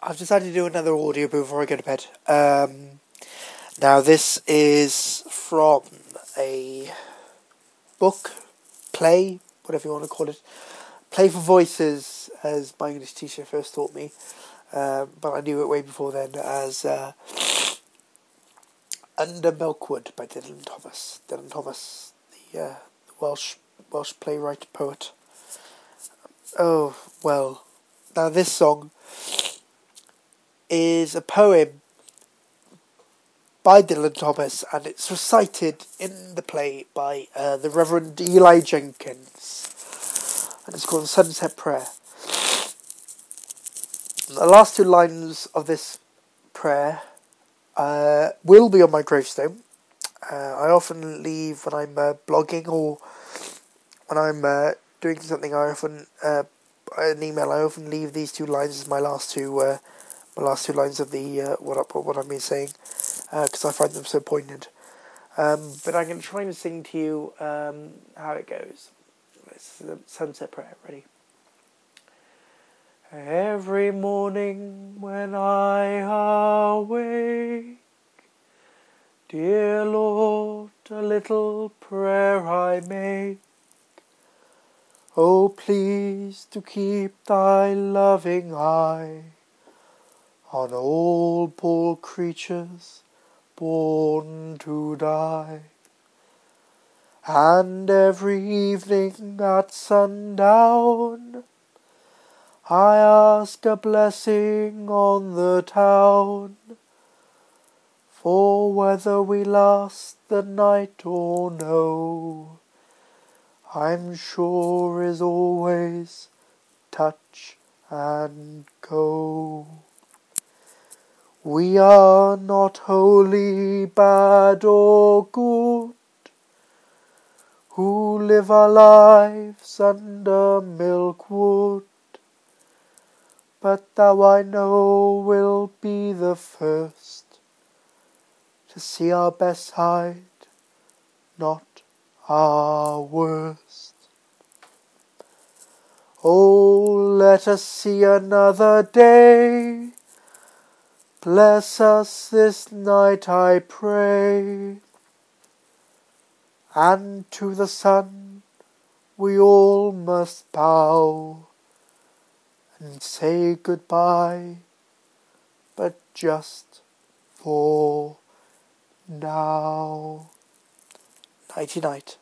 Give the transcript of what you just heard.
I've decided to do another audio before I go to bed. Now this is from a book, play, whatever you want to call it. Play for Voices, as my English teacher first taught me. But I knew it way before then as Under Milkwood by Dylan Thomas. Dylan Thomas, the Welsh playwright, poet. Oh, well. Now this song is a poem by Dylan Thomas, and it's recited in the play by the Reverend Eli Jenkins, and it's called Sunset Prayer. The last two lines of this prayer will be on my gravestone. I often leave when I'm blogging or when I'm doing something. An email. I often leave these two lines as my last two lines of the what I've been saying, because I find them so poignant. But I'm going to try and sing to you how it goes. This is the Sunset Prayer. Ready? Every morning when I awake, dear Lord, a little prayer I make. Oh, please to keep thy loving eye on all poor creatures born to die. And every evening at sundown, I ask a blessing on the town, for whether we last the night or no, I'm sure is always touch and go. We are not wholly bad or good, who live our lives under Milkwood, but thou I know will be the first to see our best side, not our worst. Oh, let us see another day, bless us this night, I pray, and to the sun we all must bow and say goodbye, but just for now. Nighty night.